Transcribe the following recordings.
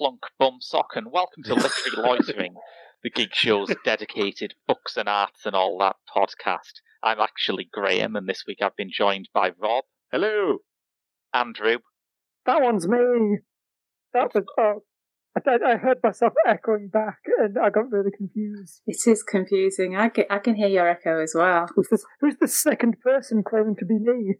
Clunk Bumsock, and welcome to Literary Loitering, the Geek Show's dedicated books and arts and all that podcast. I'm actually Graham, and this week I've been joined by Rob. Hello. Andrew. That one's me. That was... I heard myself echoing back, and I got really confused. It is confusing. I can hear your echo as well. Who's the second person claiming to be me?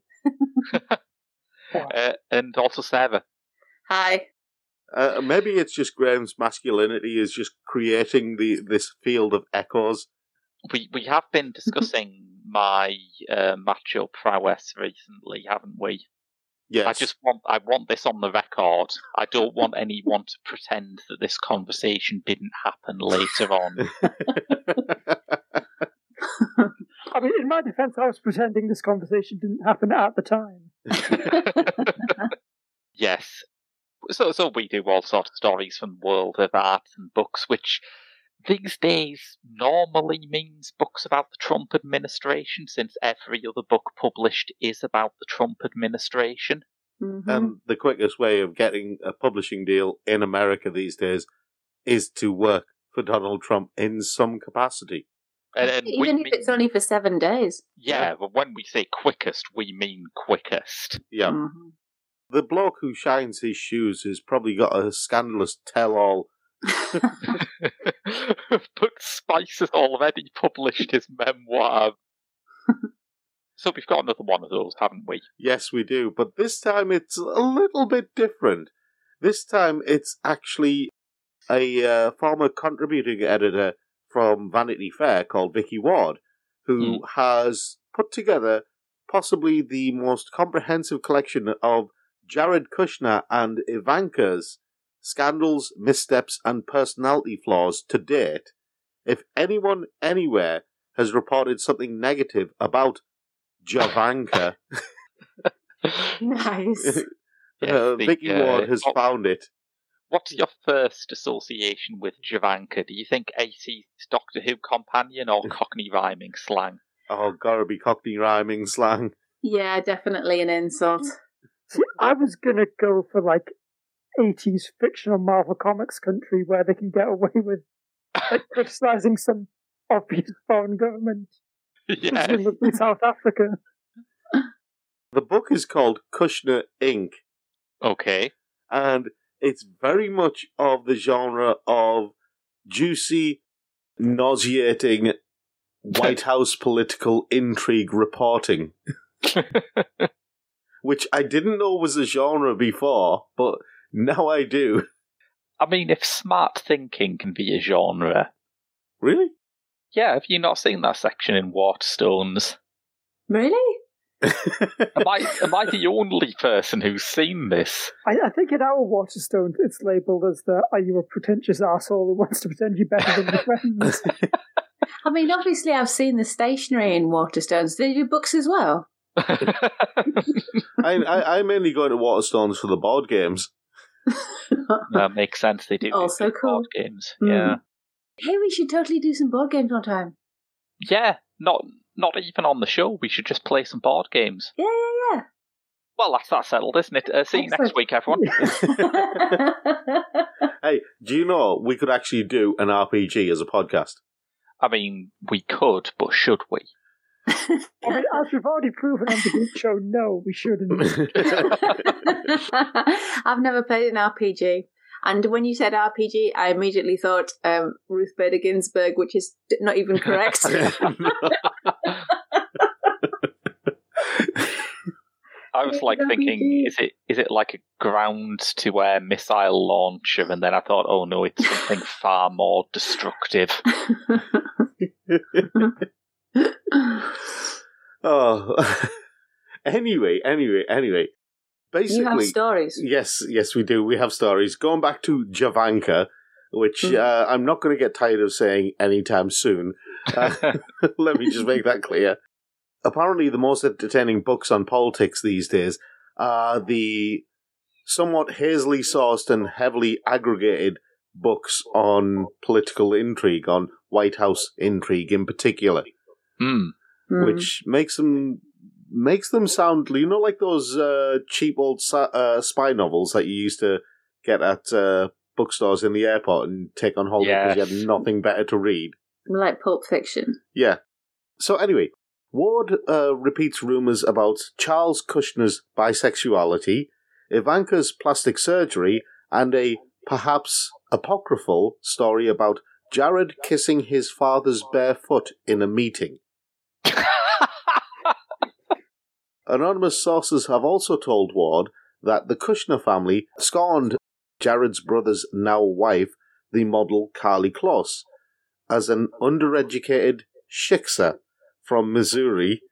And also Sarah. Hi. Maybe it's just Graham's masculinity is just creating this field of echoes. We have been discussing my macho prowess recently, haven't we? Yes. I want this on the record. I don't want anyone to pretend that this conversation didn't happen later on. I mean, in my defense, I was pretending this conversation didn't happen at the time. Yes. So we do all sorts of stories from the world of art and books, which these days normally means books about the Trump administration, since every other book published is about the Trump administration. Mm-hmm. And the quickest way of getting a publishing deal in America these days is to work for Donald Trump in some capacity. And Even if it's only for 7 days. Yeah, but when we say quickest, we mean quickest. Yeah. Mm-hmm. The bloke who shines his shoes has probably got a scandalous tell-all. But Spice has already published his memoir. So we've got another one of those, haven't we? Yes, we do. But this time it's a little bit different. This time it's actually a former contributing editor from Vanity Fair called Vicky Ward, who has put together possibly the most comprehensive collection of Jared Kushner and Ivanka's scandals, missteps, and personality flaws to date. If anyone anywhere has reported something negative about Javanka, Nice. Vicky Ward has found it. What's your first association with Javanka? Do you think 80s Doctor Who companion or Cockney rhyming slang? Oh, gotta be Cockney rhyming slang. Yeah, definitely an insult. See, I was gonna go for, 80s fictional Marvel Comics country where they can get away with criticising some obvious foreign government. Yes. Presumably South Africa. The book is called Kushner Inc. Okay. And it's very much of the genre of juicy, nauseating White House political intrigue reporting. Which I didn't know was a genre before, but now I do. I mean, if smart thinking can be a genre. Really? Yeah, have you not seen that section in Waterstones? Really? Am I the only person who's seen this? I think in our Waterstone it's labelled as are you a pretentious arsehole who wants to pretend you're better than your friends? I mean, obviously I've seen the stationery in Waterstones. Do they do books as well? I mainly go to Waterstones for the board games. That makes sense, they do Also do cool. board games. Yeah. Hey, we should totally do some board games one time. Yeah, not even on the show, we should just play some board games. Yeah. Well, that's that settled, isn't it? See you next week, everyone. Hey, do you know we could actually do an RPG as a podcast? I mean, we could, but should we? I mean, as we've already proven on the Geek Show, no, we shouldn't. I've never played an RPG. And when you said RPG, I immediately thought Ruth Bader Ginsburg, which is not even correct. I was thinking, is it like a ground-to-air missile launcher? And then I thought, oh no, it's something far more destructive. Oh, anyway. Basically, you have stories. Yes, we do. We have stories. Going back to Javanka, which I'm not going to get tired of saying anytime soon. Let me just make that clear. Apparently, the most entertaining books on politics these days are the somewhat hazily sourced and heavily aggregated books on political intrigue, on White House intrigue in particular. Which makes them sound, like those cheap old spy novels that you used to get at bookstores in the airport and take on holiday because you had nothing better to read. Like Pulp Fiction. Yeah. So anyway, Ward repeats rumours about Charles Kushner's bisexuality, Ivanka's plastic surgery, and a perhaps apocryphal story about Jared kissing his father's bare foot in a meeting. Anonymous sources have also told Ward that the Kushner family scorned Jared's brother's now wife, the model Carly Kloss, as an undereducated shiksa from Missouri.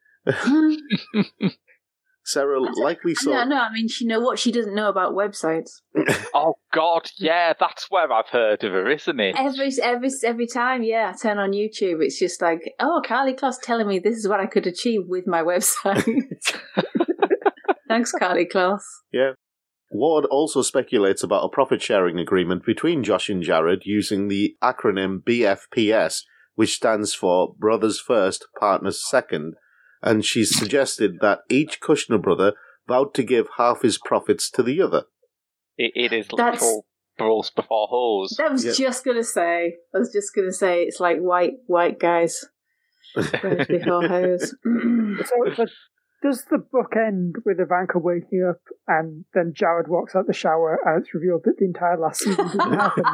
Sarah, likely so. No, I mean, she know what she doesn't know about websites. Oh God, yeah, that's where I've heard of her, isn't it? Every time, yeah, I turn on YouTube, it's just like, oh, Carly Kloss telling me this is what I could achieve with my website. Thanks, Carly Kloss. Yeah. Ward also speculates about a profit-sharing agreement between Josh and Jared using the acronym BFPS, which stands for Brothers First, Partners Second, and she's suggested that each Kushner brother vowed to give half his profits to the other. It is literal bros before hoes. I was just going to say, it's like white guys. Bros before hoes. So does the book end with Ivanka waking up and then Jared walks out the shower and it's revealed that the entire last season didn't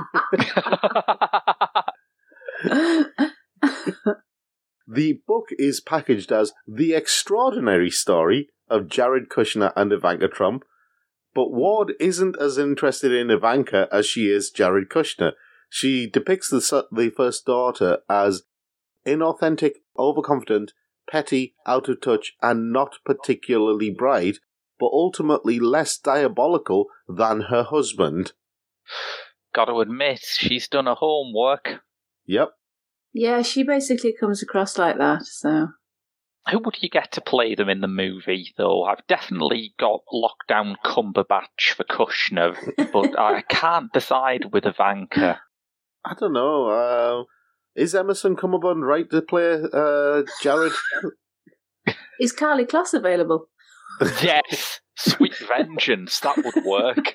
happen? The book is packaged as The Extraordinary Story of Jared Kushner and Ivanka Trump, but Ward isn't as interested in Ivanka as she is Jared Kushner. She depicts the first daughter as inauthentic, overconfident, petty, out of touch, and not particularly bright, but ultimately less diabolical than her husband. Gotta admit, she's done her homework. Yep. Yeah, she basically comes across like that, so... Who would you get to play them in the movie, though? I've definitely got Lockdown Cumberbatch for Kushner, but I can't decide with Ivanka. I don't know. Is Emerson Cumberbund right to play Jared? Is Carly Kloss available? Yes! Sweet Vengeance, that would work.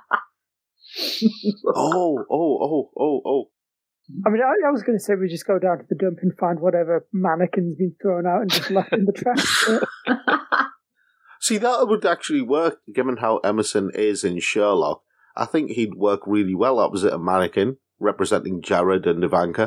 Oh. I mean, I was going to say we just go down to the dump and find whatever mannequin's been thrown out and just left in the trash. See, that would actually work, given how Emerson is in Sherlock. I think he'd work really well opposite a mannequin, representing Jared and Ivanka.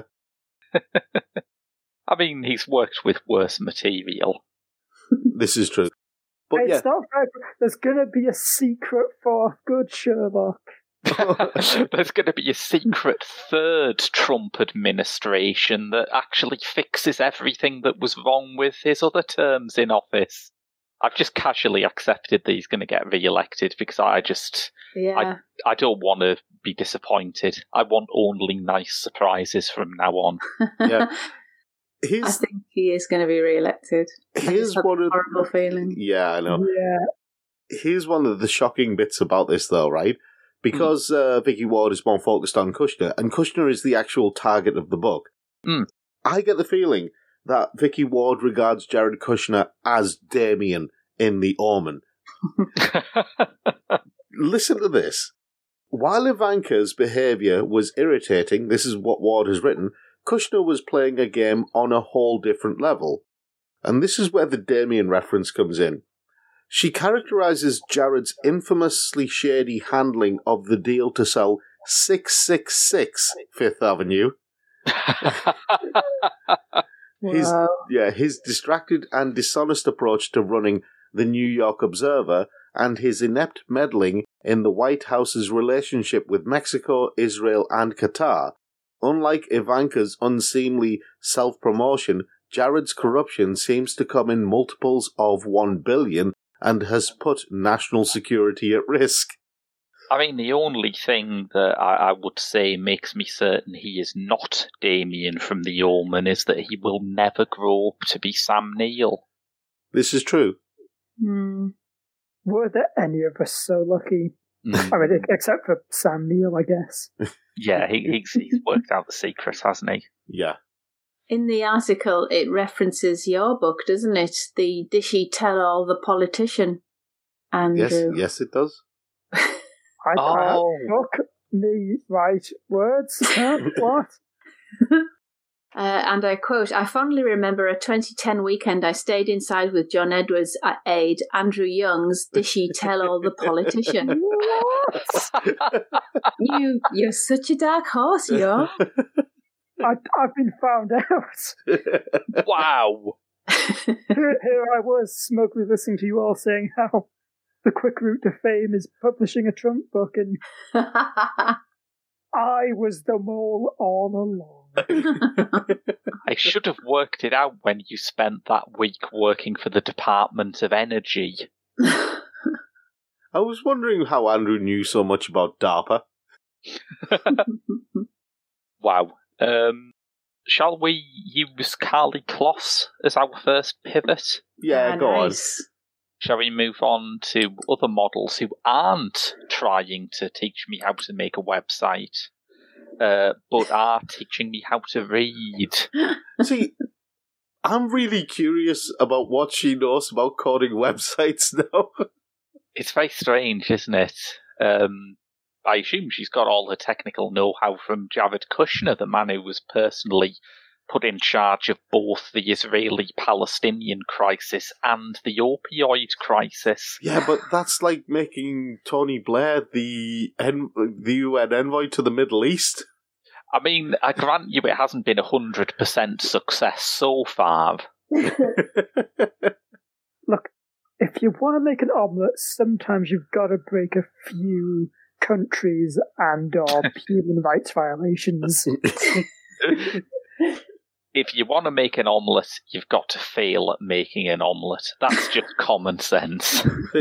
I mean, he's worked with worse material. This is true. But it's not fair. There's going to be a secret fourth good Sherlock. There's going to be a secret third Trump administration that actually fixes everything that was wrong with his other terms in office. I've just casually accepted that he's going to get re-elected because I don't want to be disappointed. I want only nice surprises from now on. Yeah. I think he is going to be re-elected. Here's one of horrible feeling. Yeah, I know. Yeah. Here's one of the shocking bits about this, though, right? Because Vicky Ward is more focused on Kushner, and Kushner is the actual target of the book, I get the feeling that Vicky Ward regards Jared Kushner as Damien in The Omen. Listen to this. While Ivanka's behaviour was irritating, this is what Ward has written, Kushner was playing a game on a whole different level. And this is where the Damien reference comes in. She characterises Jared's infamously shady handling of the deal to sell 666 Fifth Avenue. His distracted and dishonest approach to running the New York Observer and his inept meddling in the White House's relationship with Mexico, Israel, and Qatar. Unlike Ivanka's unseemly self-promotion, Jared's corruption seems to come in multiples of 1 billion and has put national security at risk. I mean, the only thing that I would say makes me certain he is not Damien from The Omen is that he will never grow up to be Sam Neill. This is true. Were there any of us so lucky? I mean, except for Sam Neill, I guess. Yeah, he's worked out the secret, hasn't he? Yeah. In the article, it references your book, doesn't it? The Did She Tell All the Politician? Andrew. Yes, it does. I have a book me write words? Huh? What? And I quote, I fondly remember a 2010 weekend I stayed inside with John Edwards' aide, Andrew Young's Dishy Tell-All the Politician. You're such a dark horse, you're. I've been found out. Wow. Here I was, smugly listening to you all saying how the quick route to fame is publishing a Trump book, and I was the mole all along. I should have worked it out when you spent that week working for the Department of Energy. I was wondering how Andrew knew so much about DARPA. Wow. Shall we use Carly Kloss as our first pivot? Yeah, go nice. on. Shall we move on to other models who aren't trying to teach me how to make a website, but are teaching me how to read? See, I'm really curious about what she knows about coding websites now. It's very strange, isn't it? I assume she's got all her technical know-how from Jared Kushner, the man who was personally put in charge of both the Israeli-Palestinian crisis and the opioid crisis. Yeah, but that's like making Tony Blair the UN envoy to the Middle East. I mean, I grant you it hasn't been 100% success so far. Look, if you want to make an omelette, sometimes you've got to break a few countries and/or human rights violations. If you want to make an omelette, you've got to fail at making an omelette. That's just common sense.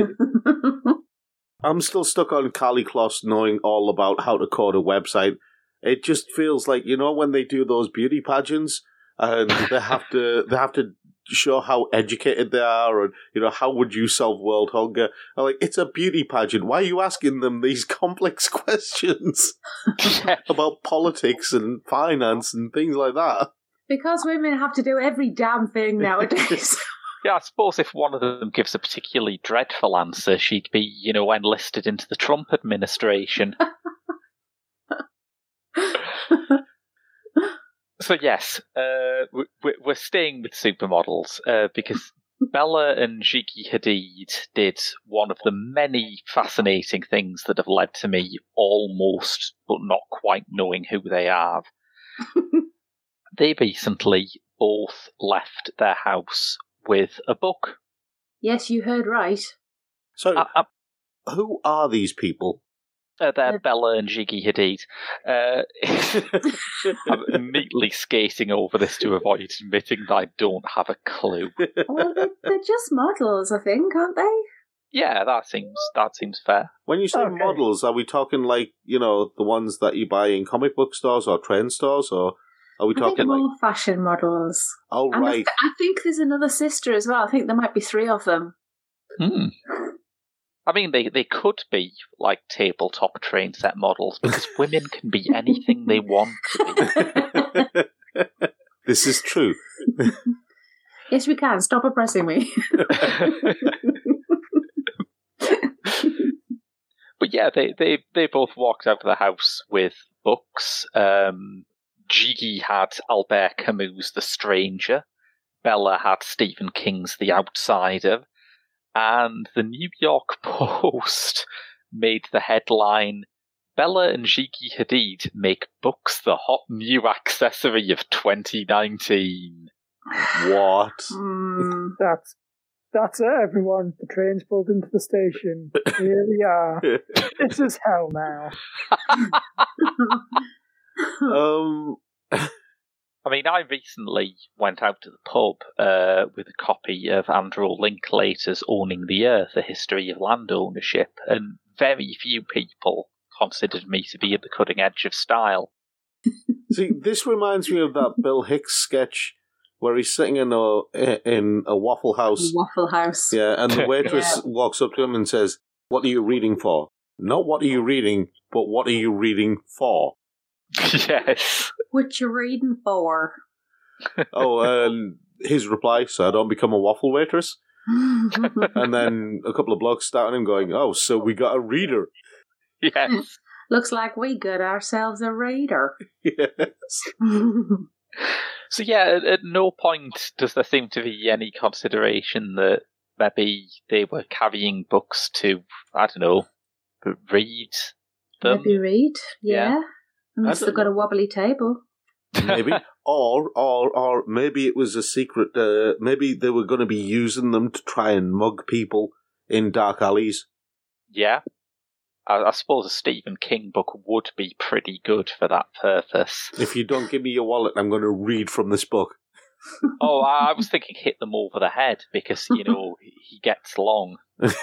I'm still stuck on Carly Kloss knowing all about how to code a website. It just feels like, you know, when they do those beauty pageants and they have to show how educated they are, and, you know, how would you solve world hunger? I'm like, it's a beauty pageant. Why are you asking them these complex questions about politics and finance and things like that? Because women have to do every damn thing nowadays. Yeah, I suppose if one of them gives a particularly dreadful answer, she'd be, you know, enlisted into the Trump administration. So yes, we're staying with supermodels because Bella and Gigi Hadid did one of the many fascinating things that have led to me almost, but not quite knowing who they are. They recently both left their house with a book. Yes, you heard right. So, who are these people? They're Bella and Gigi Hadid. I'm neatly skating over this to avoid admitting that I don't have a clue. Well, they're just models, I think, aren't they? Yeah, that seems fair. When you say models, are we talking like, you know, the ones that you buy in comic book stores or trend stores, or are we talking think like more fashion models? Oh, and right. I think there's another sister as well. I think there might be 3 of them. I mean, they could be like tabletop train set models because women can be anything they want to be. This is true. Yes, we can. Stop oppressing me. But yeah, they both walked out of the house with books. Gigi had Albert Camus' The Stranger. Bella had Stephen King's The Outsider. And the New York Post made the headline, Bella and Gigi Hadid make books the hot new accessory of 2019. What? That's it, everyone. The train's pulled into the station. Here we are. This is hell now. I mean, I recently went out to the pub with a copy of Andrew Linklater's Owning the Earth, A History of Land Ownership, and very few people considered me to be at the cutting edge of style. See, this reminds me of that Bill Hicks sketch where he's sitting in a Waffle House. Waffle House. Yeah, and the waitress walks up to him and says, "What are you reading for?" Not what are you reading, but what are you reading for? Yes. What you reading for? And his reply, "So I don't become a waffle waitress." And then a couple of blokes start on him going, "Oh, so we got a reader." Yes. Looks like we got ourselves a reader. Yes. So yeah, at no point does there seem to be any consideration that maybe they were carrying books to, I don't know, read them. Maybe read, yeah. Unless I they've don't got a wobbly table. Maybe. or maybe it was a secret, maybe they were going to be using them to try and mug people in dark alleys. Yeah. I suppose a Stephen King book would be pretty good for that purpose. If you don't give me your wallet, I'm going to read from this book. Oh, I was thinking hit them over the head because, you know, he gets long.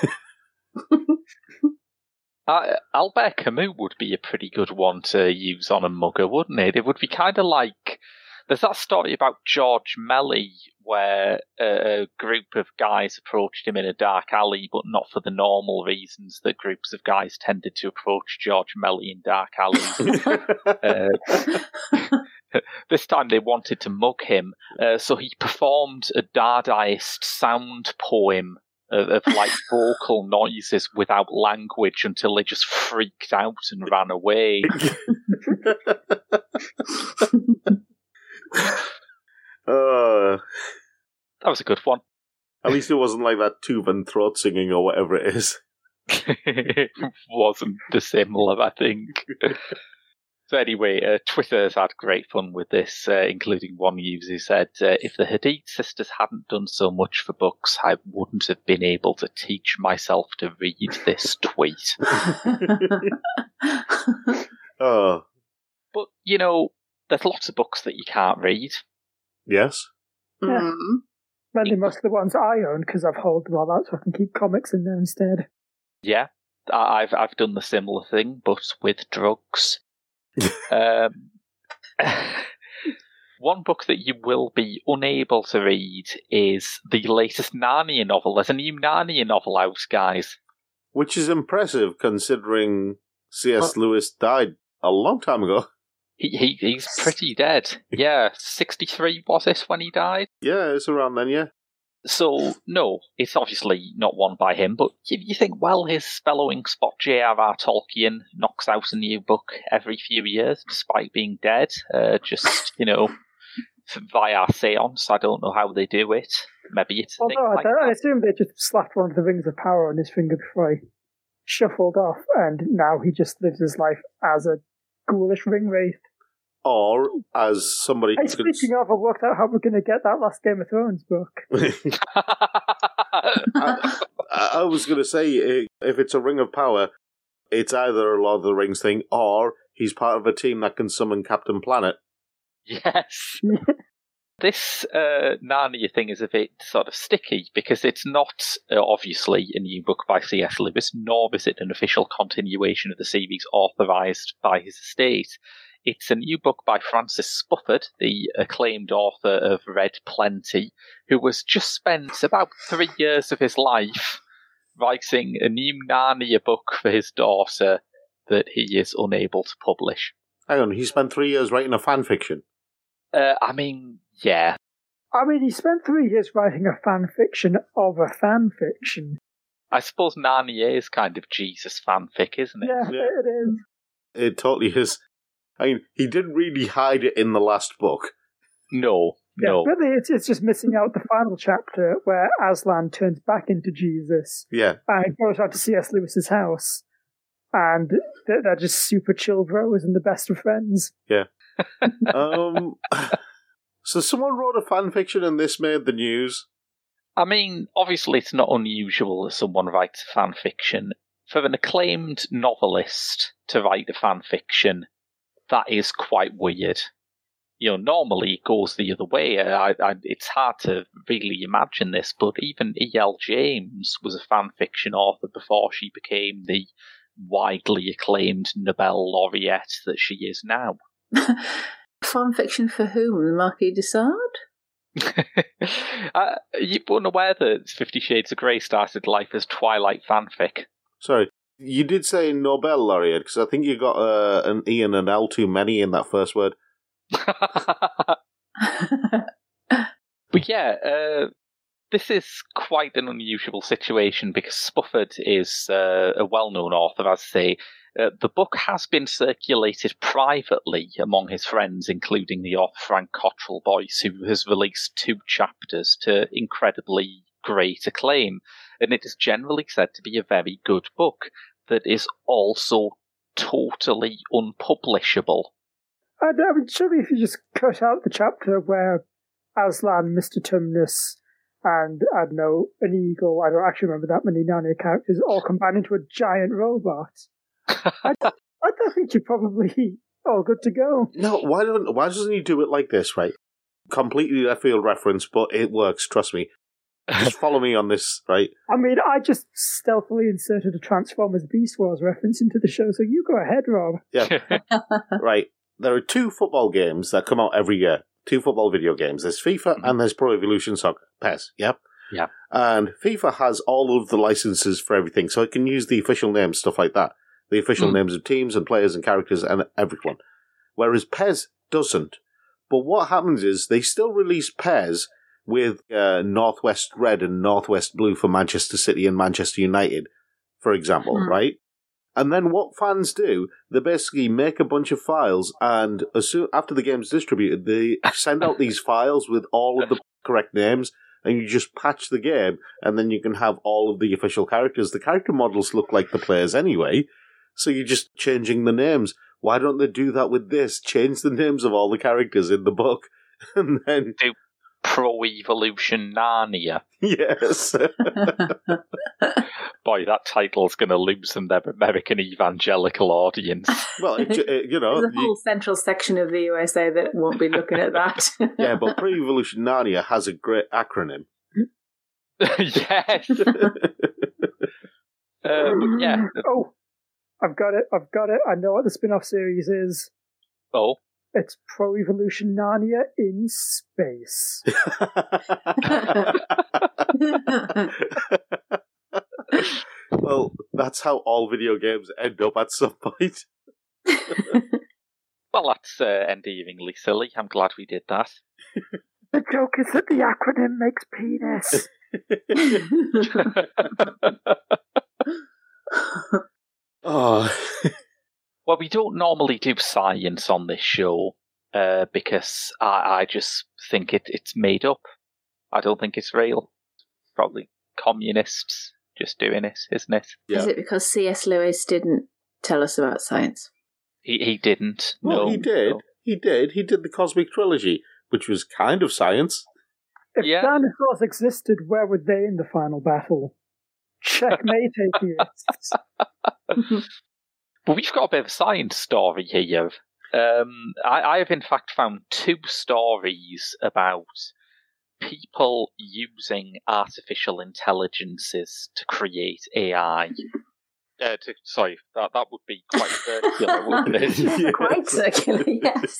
Albert Camus would be a pretty good one to use on a mugger, wouldn't it? It would be kind of like... There's that story about George Melly where a group of guys approached him in a dark alley, but not for the normal reasons that groups of guys tended to approach George Melly in dark alleys. This time they wanted to mug him, so he performed a Dadaist sound poem of like vocal noises without language until they just freaked out and ran away. That was a good one. At least it wasn't like that tooth and throat singing or whatever it is. It wasn't dissimilar, I think. So anyway, Twitter's had great fun with this, including one user who said, if the Hadid sisters hadn't done so much for books, I wouldn't have been able to teach myself to read this tweet. Oh. But, you know, there's lots of books that you can't read. Yes. Yeah. Mainly most of the ones I own because I've held them all out so I can keep comics in there instead. Yeah, I've done the similar thing, but with drugs. One book that you will be unable to read is the latest Narnia novel. There's a new Narnia novel out, guys. Which is impressive considering C.S. Lewis died a long time ago. He's pretty dead. Yeah, 63 was it when he died? Yeah, it's around then, yeah. So, no, it's obviously not one by him, but you think, well, his bellowing spot J.R.R. Tolkien knocks out a new book every few years, despite being dead, just, you know, via seance. I don't know how they do it. Maybe it's a thing like I that. assume they just slapped one of the rings of power on his finger before he shuffled off, and now he just lives his life as a ghoulish ring wraith. Or, as somebody... Hey, speaking of, I worked out how we're going to get that last Game of Thrones book. I was going to say, if it's a Ring of Power, it's either a Lord of the Rings thing, or he's part of a team that can summon Captain Planet. Yes. This Narnia thing is a bit sort of sticky, because it's not, obviously, a new book by C.S. Lewis, nor is it an official continuation of the series authorised by his estate. It's a new book by Francis Spufford, the acclaimed author of Red Plenty, who has just spent about 3 years of his life writing a new Narnia book for his daughter that he is unable to publish. Hang on, he spent 3 years writing a fan fiction? I mean, yeah. I mean, he spent 3 years writing a fan fiction of a fan fiction. I suppose Narnia is kind of Jesus fanfic, isn't it? Yeah, it is. It totally is. I mean, he didn't really hide it in the last book. No. Really, it's just missing out the final chapter where Aslan turns back into Jesus. Yeah. And goes out to C.S. Lewis's house. And they're just super chill bros and the best of friends. Yeah. So someone wrote a fan fiction and this made the news? I mean, obviously it's not unusual that someone writes a fan fiction. For an acclaimed novelist to write a fan fiction, that is quite weird. You know, normally it goes the other way. It's hard to really imagine this, but even E.L. James was a fan fiction author before she became the widely acclaimed Nobel laureate that she is now. Fan fiction for whom? The Marquis de Sade? You weren't aware that 50 Shades of Grey started life as Twilight fanfic? Sorry, you did say Nobel laureate, because I think you got an E and an L too many in that first word. But yeah, this is quite an unusual situation because Spufford is a well-known author, as I say, The book has been circulated privately among his friends, including the author Frank Cottrell Boyce, who has released 2 chapters to incredibly great acclaim. And it is generally said to be a very good book that is also totally unpublishable. I mean, surely if you just cut out the chapter where Aslan, Mr. Tumnus, and, I don't know, an eagle, I don't actually remember that many Narnia characters, all combine into a giant robot, I don't think you're probably all good to go. No, why doesn't he do it like this, right? Completely left field reference, but it works, trust me. Just follow me on this, right? I mean, I just stealthily inserted a Transformers Beast Wars reference into the show, so you go ahead, Rob. Yeah. Right. There are 2 football games that come out every year. 2 football video games. There's FIFA and there's Pro Evolution Soccer. PES, yep. Yeah. And FIFA has all of the licenses for everything, so it can use the official names, stuff like that. The official names of teams and players and characters and everyone. Whereas PES doesn't. But what happens is they still release PES with Northwest Red and Northwest Blue for Manchester City and Manchester United, for example, right? And then what fans do, they basically make a bunch of files, and as soon after the game's distributed, they send out these files with all of the correct names, and you just patch the game, and then you can have all of the official characters. The character models look like the players anyway, so you're just changing the names. Why don't they do that with this? Change the names of all the characters in the book, and then... Do Pro Evolution Narnia. Yes. Boy, that title's going to lose them their American evangelical audience. Well, you know... There's a whole central section of the USA that won't be looking at that. Yeah, but Pro Evolution Narnia has a great acronym. Yes. But yeah. Oh, I've got it. I know what the spin-off series is. Oh. It's Pro Evolution Narnia in space. Well, that's how all video games end up at some point. Well, that's endearingly silly. I'm glad we did that. The joke is that the acronym makes penis. Oh. Well, we don't normally do science on this show because I just think it's made up. I don't think it's real. Probably communists just doing it, isn't it? Yeah. Is it because C.S. Lewis didn't tell us about science? He didn't. Well, no, he did. No. He did. He did the Cosmic Trilogy, which was kind of science. If dinosaurs existed, where were they in the final battle? Checkmate, atheists. But we've got a bit of a science story here. I have in fact found 2 stories about people using artificial intelligences to create AI. Sorry, that would be quite circular, wouldn't it? Yeah. Quite circular, yes.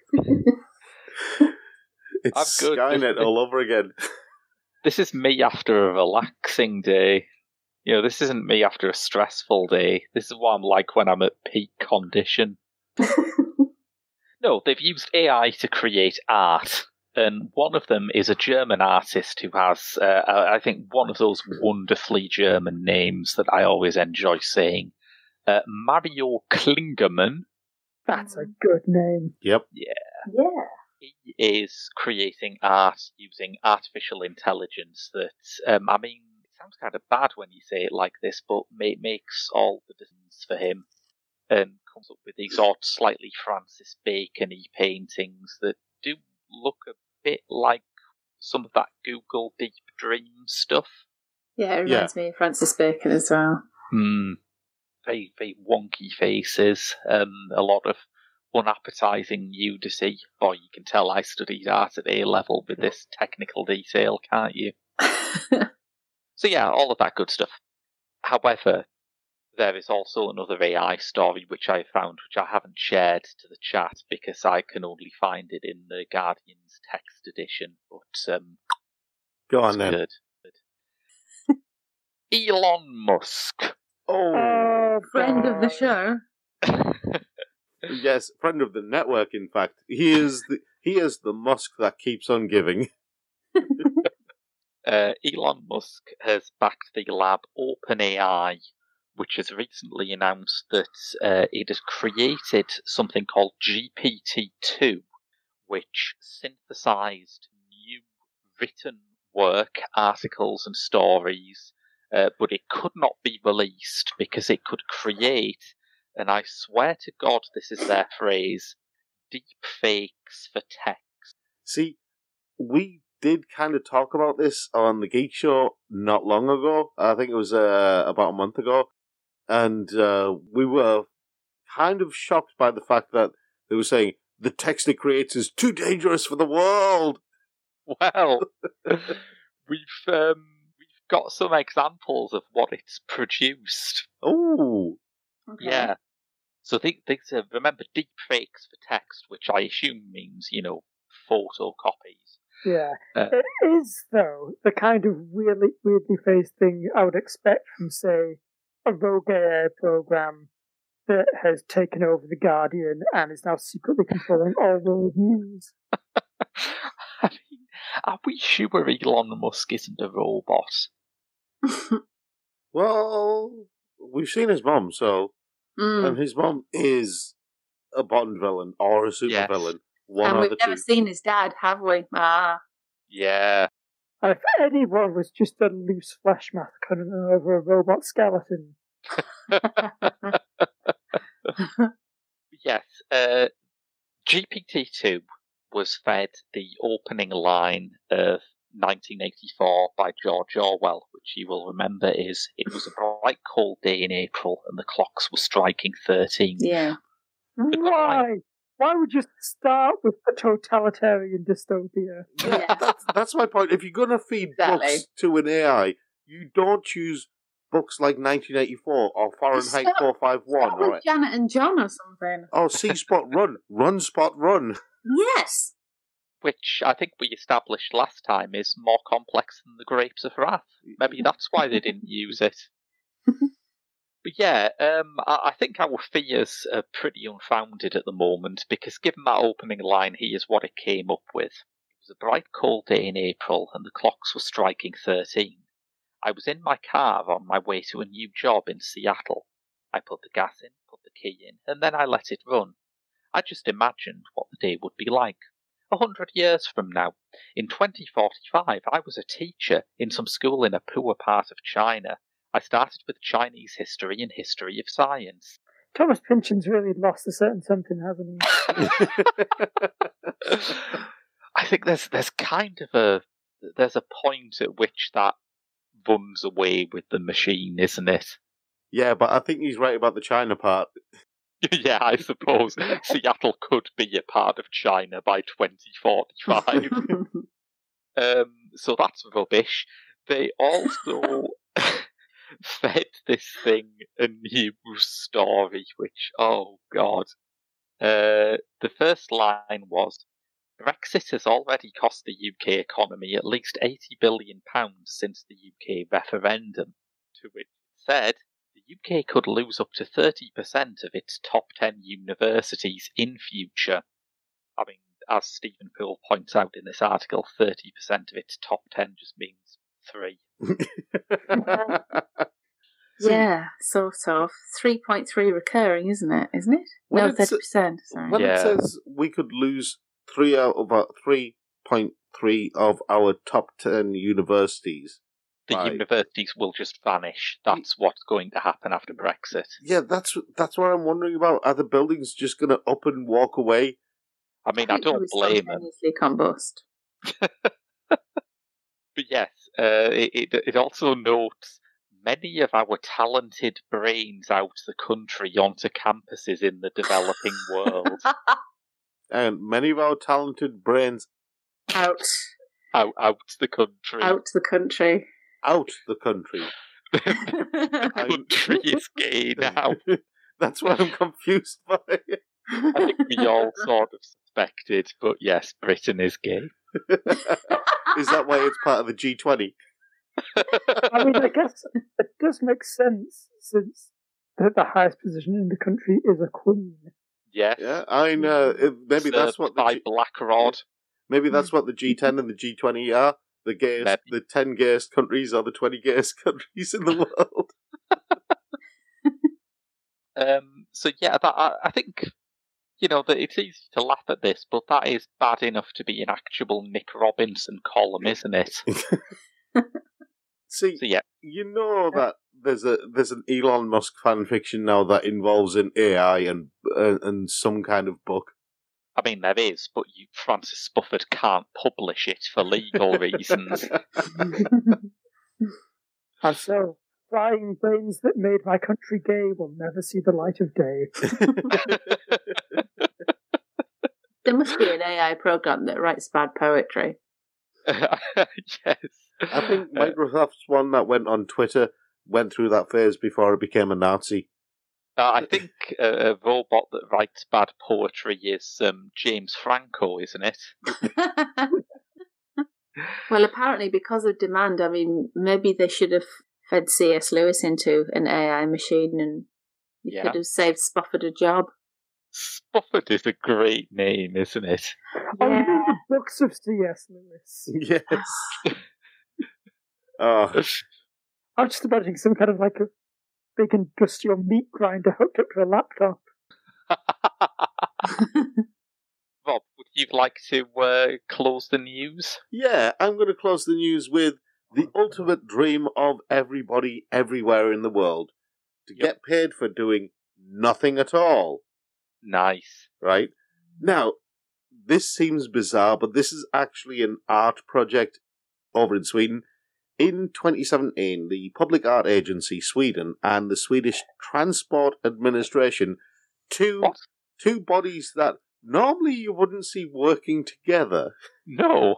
It's I'm good. Skynet all over again. This is me after a relaxing day. You know, this isn't me after a stressful day. This is what I'm like when I'm at peak condition. No, they've used AI to create art. And one of them is a German artist who has, I think, one of those wonderfully German names that I always enjoy saying. Mario Klingerman. That's a good name. Yep. Yeah. He is creating art using artificial intelligence that, I mean, it sounds kind of bad when you say it like this, but makes all the difference for him and comes up with these odd, slightly Francis Bacon-y paintings that do look a bit like some of that Google Deep Dream stuff. Yeah, it reminds me of Francis Bacon as well. Very, very wonky faces, a lot of unappetising nudity. Boy, you can tell I studied art at A-level with this technical detail, can't you? So yeah, all of that good stuff. However, there is also another AI story which I found, which I haven't shared to the chat because I can only find it in the Guardian's text edition. But Go on then. Good. Elon Musk. Oh, Friend of the show. yes, friend of the network. In fact, he is the Musk that keeps on giving. Elon Musk has backed the lab OpenAI which has recently announced that it has created something called GPT-2, which synthesized new written work, articles and stories, but it could not be released because it could create, and I swear to God this is their phrase, deep fakes for text. See, we did kind of talk about this on the Geek Show not long ago. I think it was about a month ago. And we were kind of shocked by the fact that they were saying, the text it creates is too dangerous for the world. Well, we've got some examples of what it's produced. Oh. Okay. Yeah. So these are, remember, deep fakes for text, which I assume means, photocopies. Yeah. It is, though, the kind of weirdly phased thing I would expect from, say, a rogue AI program that has taken over The Guardian and is now secretly controlling all world news. I mean, are we sure Elon Musk isn't a robot? Well, we've seen his mom, so... And his mom is a Bond villain or a super villain. One and or we've the never two. seen his dad, have we? Yeah. And if anyone was just a loose flesh mask coming over a robot skeleton. Yes. GPT-2 was fed the opening line of 1984 by George Orwell, which you will remember is, it was a bright cold day in April and the clocks were striking 13. Yeah. Why? Why would you start with the totalitarian dystopia? Yeah. That's my point. If you're going to feed books to an AI, you don't choose books like 1984 or Fahrenheit 451 or Janet and John or something. Oh, See Spot Run, Run Spot Run. Yes. Which I think we established last time is more complex than the Grapes of Wrath. Maybe that's why they didn't use it. But yeah, I think our fears are pretty unfounded at the moment, because given that opening line, here's what it came up with. It was a bright cold day in April and the clocks were striking 13. I was in my car on my way to a new job in Seattle. I put the gas in, put the key in, and then I let it run. I just imagined what the day would be like. 100 years from now, in 2045, I was a teacher in some school in a poor part of China. I started with Chinese history and history of science. Thomas Pynchon's really lost a certain something, hasn't he? I think there's kind of a point at which that runs away with the machine, isn't it? Yeah, but I think he's right about the China part. Yeah, I suppose Seattle could be a part of China by 2045. So that's rubbish. They also fed this thing a news story, which, oh God. The first line was, Brexit has already cost the UK economy at least £80 billion since the UK referendum, to which it said, the UK could lose up to 30% of its top 10 universities in future. I mean, as Stephen Poole points out in this article, 30% of its top 10 just means 3. Yeah, sort of. 3.3 recurring, isn't it? No, 30%. Sorry. When it says we could lose 3.3 of our top 10 universities. The universities will just vanish. That's what's going to happen after Brexit. Yeah, that's what I'm wondering about. Are the buildings just going to up and walk away? I mean, I don't blame them. Combust. But yes, it also notes many of our talented brains out the country onto campuses in the developing world. And many of our talented brains out the country. Out the country. Out the country. The country is gay now. That's what I'm confused by. I think we all sort of suspected, but yes, Britain is gay. Is that why it's part of the G20? I mean, I guess it does make sense, since the highest position in the country is a queen. Yes. Yeah, I know. Maybe that's what by Blackrod. Maybe that's what the G10 and the G20 are. The gayest, the 10 gayest countries are the 20 gayest countries in the world. So yeah, I think, that it's easy to laugh at this, but that is bad enough to be an actual Nick Robinson column, isn't it? See, So yeah, that there's an Elon Musk fan fiction now that involves an AI and some kind of book. I mean there is, but Francis Spufford can't publish it for legal reasons. And so, flying brains that made my country gay will never see the light of day. There must be an AI program that writes bad poetry. Yes. I think Microsoft's one that went on Twitter went through that phase before it became a Nazi. I think a robot that writes bad poetry is James Franco, isn't it? Well, apparently because of demand, I mean, maybe they should have fed C.S. Lewis into an AI machine and you could have saved Spofford a job. Spofford is a great name, isn't it? Yeah. I read the books of C.S. Lewis. Yes. Oh. I'm just imagining some kind of like a big industrial meat grinder hooked up to a laptop. Rob, would you like to close the news? Yeah, I'm going to close the news with the ultimate dream of everybody everywhere in the world. To get paid for doing nothing at all. Nice. Right? Now, this seems bizarre, but this is actually an art project over in Sweden. In 2017, the Public Art Agency Sweden and the Swedish Transport Administration, two bodies that normally you wouldn't see working together. No.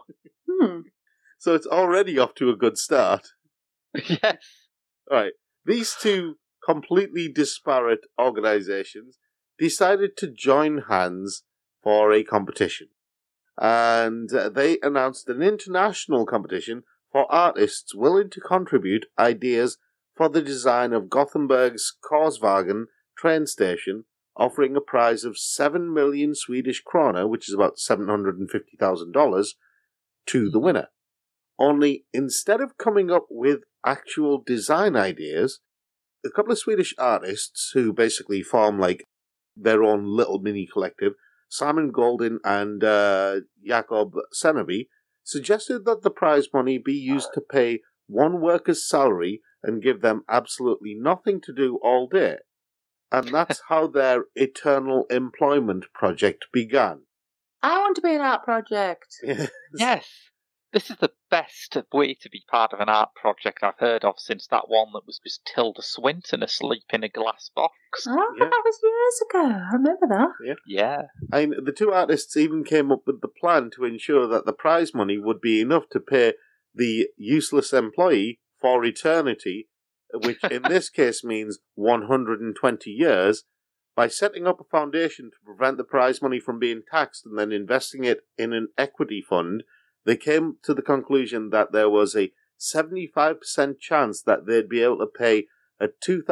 So it's already off to a good start. Yes. Right. These two completely disparate organizations decided to join hands for a competition. And they announced an international competition for artists willing to contribute ideas for the design of Gothenburg's Korsvägen train station, offering a prize of 7 million Swedish krona, which is about $750,000, to the winner. Only instead of coming up with actual design ideas, a couple of Swedish artists who basically form like their own little mini collective, Simon Golden and Jakob Seneby, suggested that the prize money be used to pay one worker's salary and give them absolutely nothing to do all day. And that's how their Eternal Employment project began. I want to be an art project. Yes. This is the best way to be part of an art project I've heard of since that one that was just Tilda Swinton asleep in a glass box. Oh, yeah. That was years ago. I remember that. Yeah. And the two artists even came up with the plan to ensure that the prize money would be enough to pay the useless employee for eternity, which in this case means 120 years, by setting up a foundation to prevent the prize money from being taxed and then investing it in an equity fund. They came to the conclusion that there was a 75% chance that they'd be able to pay a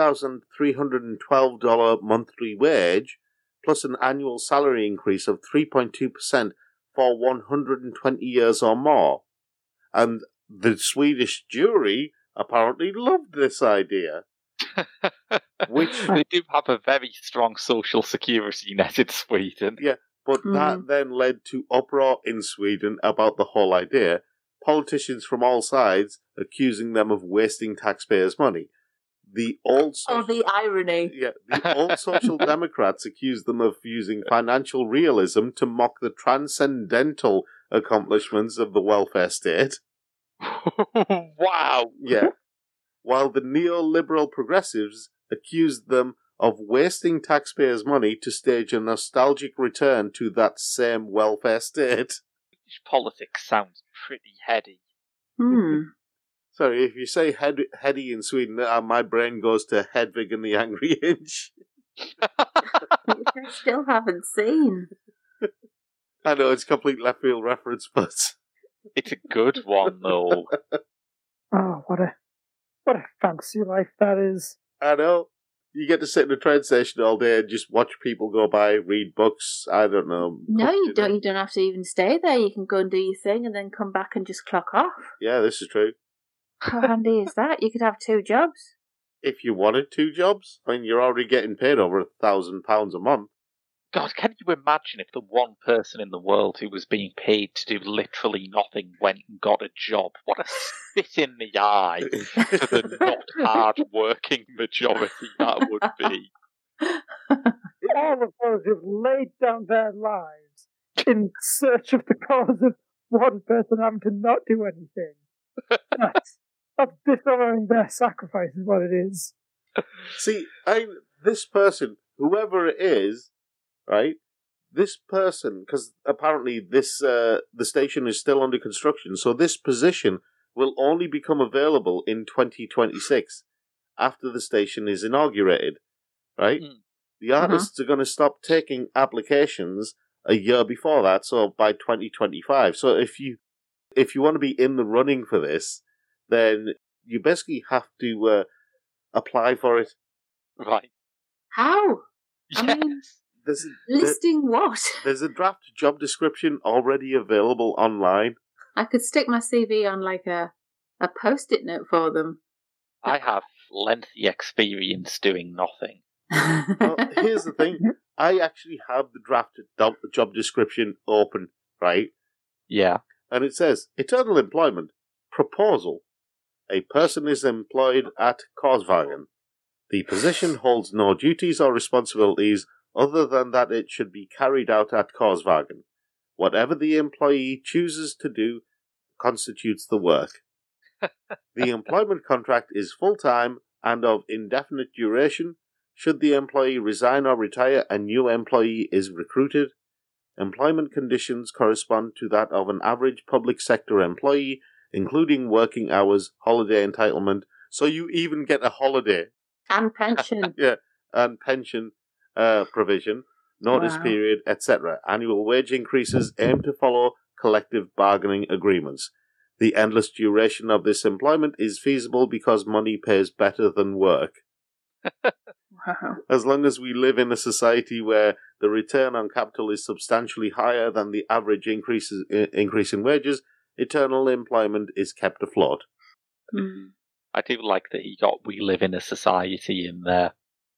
$2,312 monthly wage, plus an annual salary increase of 3.2% for 120 years or more. And the Swedish jury apparently loved this idea. Which they do have a very strong social security net in Sweden. Yeah. But that then led to uproar in Sweden about the whole idea, politicians from all sides accusing them of wasting taxpayers' money. The irony. Yeah, the old Social Democrats accused them of using financial realism to mock the transcendental accomplishments of the welfare state. Wow! Yeah. While the neoliberal progressives accused them of wasting taxpayers' money to stage a nostalgic return to that same welfare state. British politics sounds pretty heady. Sorry, if you say heady in Sweden, my brain goes to Hedvig and the Angry Inch. Which I still haven't seen. I know, it's a complete left field reference, but... It's a good one, though. Oh, what a fancy life that is. I know. You get to sit in a train station all day and just watch people go by, read books, I don't know. No, you don't. You don't have to even stay there. You can go and do your thing and then come back and just clock off. Yeah, this is true. How handy is that? You could have two jobs. if you wanted 2 jobs, I mean, you're already getting paid over £1,000 a month. God, can you imagine if the one person in the world who was being paid to do literally nothing went and got a job? What a spit in the eye to the not hard-working majority that would be. All of those who've laid down their lives in search of the cause of one person having to not do anything. That's dishonouring their sacrifice is what it is. See, this person, whoever it is, right? This person, because apparently the station is still under construction, so this position will only become available in 2026 after the station is inaugurated, right? The artists are going to stop taking applications a year before that, so by 2025. So if you want to be in the running for this, then you basically have to apply for it. Right. How? Yes. I mean, listing what? There's a draft job description already available online. I could stick my CV on like a post-it note for them. I have lengthy experience doing nothing. Well, here's the thing. I actually have the drafted job description open, right? Yeah. And it says, Eternal Employment. Proposal. A person is employed at Korsvagen. The position holds no duties or responsibilities other than that it should be carried out at Korsvagen. Whatever the employee chooses to do constitutes the work. The employment contract is full-time and of indefinite duration. Should the employee resign or retire, a new employee is recruited. Employment conditions correspond to that of an average public sector employee, including working hours, holiday entitlement. So you even get a holiday. And pension. Yeah, and pension provision, notice period, etc. Annual wage increases aim to follow collective bargaining agreements. The endless duration of this employment is feasible because money pays better than work. Wow. As long as we live in a society where the return on capital is substantially higher than the average increase in wages, eternal employment is kept afloat. I do like that he got "we live in a society" in there.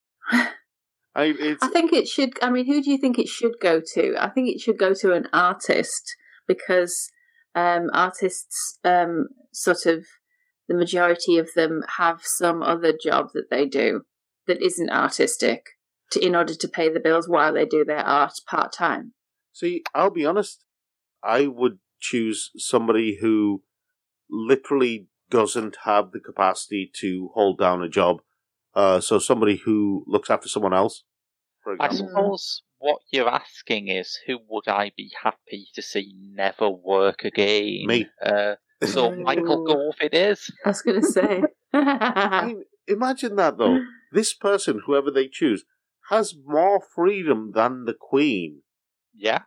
I think it should. I mean, who do you think it should go to? I think it should go to an artist because artists, sort of, the majority of them have some other job that they do that isn't artistic in order to pay the bills while they do their art part-time. See, I'll be honest, I would choose somebody who literally doesn't have the capacity to hold down a job. So somebody who looks after someone else, for example. I suppose what you're asking is, who would I be happy to see never work again? Me. So Michael Gove it is. I was going to say. I mean, imagine that, though. This person, whoever they choose, has more freedom than the Queen. Yeah.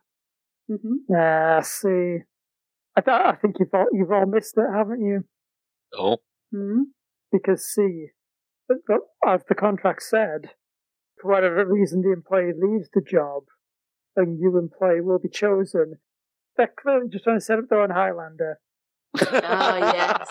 See, I think you've all missed it, haven't you? Oh. Because see, as the contract said, for whatever reason the employee leaves the job, a new employee will be chosen. They're clearly just trying to set up their own Highlander. Oh, yes.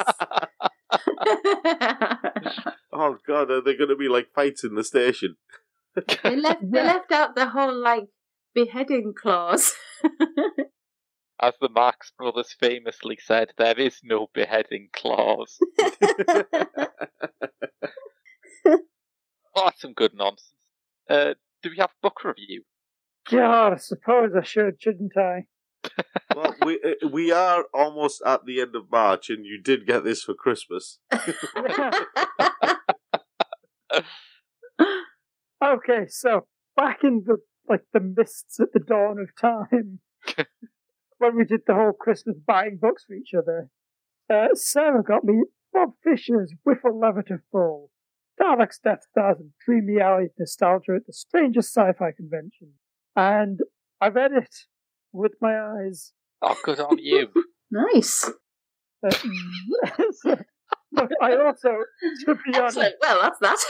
Oh, God, are there going to be, like, fights in the station? They left out the whole, like, beheading clause. As the Marx Brothers famously said, there is no beheading clause. Oh, that's some good nonsense. Do we have book review? God, I suppose I should, shouldn't I? Well, we are almost at the end of March, and you did get this for Christmas. Okay, so back in the mists at the dawn of time, when we did the whole Christmas buying books for each other, Sarah got me Bob Fisher's Whiffle Leviter Full, Dalek's Death Stars and Dreamy Alley Nostalgia at the Strangest Sci-Fi Convention. And I read it with my eyes. Oh, good on you. Nice. Look, I also, to be honest... Excellent. Well, that's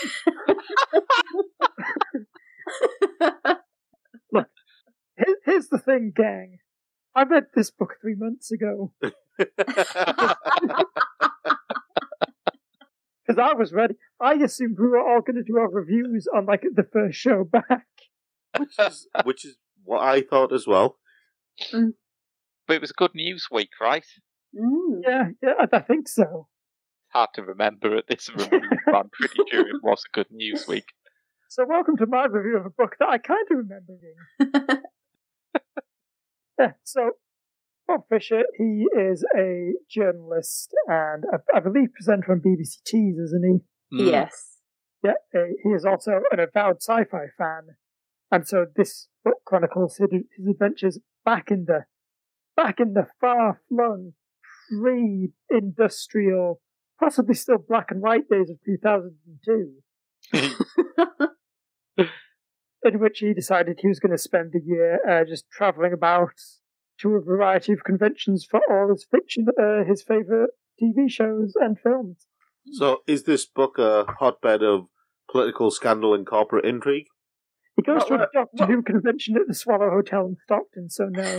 that. Look, here's the thing, gang. I read this book 3 months ago. Because I was ready. I assumed we were all going to do our reviews on like the first show back. Which is what I thought as well. But it was a good news week, right? Yeah, I think so. Hard to remember at this review, but I'm pretty sure it was a good news week. So welcome to my review of a book that I kind of remember. Yeah, so Bob Fisher, he is a journalist and I believe presenter on BBC Tees, isn't he? Yes. Yeah, he is also an avowed sci-fi fan. And so this book chronicles his adventures back in the far-flung, pre-industrial, possibly still black and white days of 2002, in which he decided he was going to spend the year just travelling about to a variety of conventions for all his fiction, his favourite TV shows and films. So is this book a hotbed of political scandal and corporate intrigue? He goes to a Doctor Who convention at the Swallow Hotel in Stockton, so no.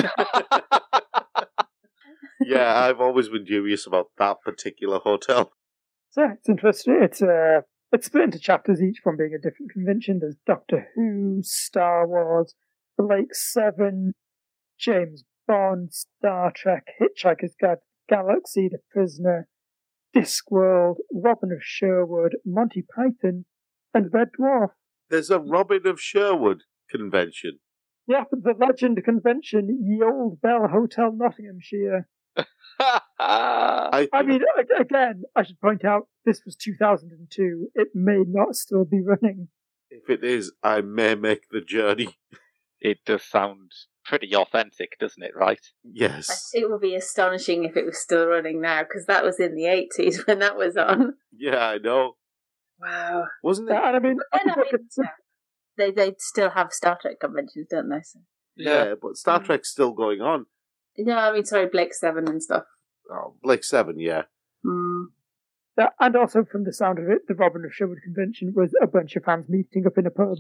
Yeah, I've always been dubious about that particular hotel. So it's interesting. It's split into chapters, each one being a different convention. There's Doctor Who, Star Wars, Blake 7, James Bond, Star Trek, Hitchhiker's Guide to the Galaxy, The Prisoner, Discworld, Robin of Sherwood, Monty Python, and Red Dwarf. There's a Robin of Sherwood convention. Yeah, but the Legend Convention, Ye Old Bell Hotel, Nottinghamshire. I mean, again, I should point out, this was 2002. It may not still be running. If it is, I may make the journey. It does sound pretty authentic, doesn't it, right? Yes. It would be astonishing if it was still running now, because that was in the 80s when that was on. Yeah, I know. Wow. Wasn't it? And I mean, they still have Star Trek conventions, don't they? So. Yeah, but Star Trek's still going on. No, I mean, sorry, Blake 7 and stuff. Oh, Blake 7, yeah. Yeah, and also from the sound of it, the Robin of Sherwood convention was a bunch of fans meeting up in a pub.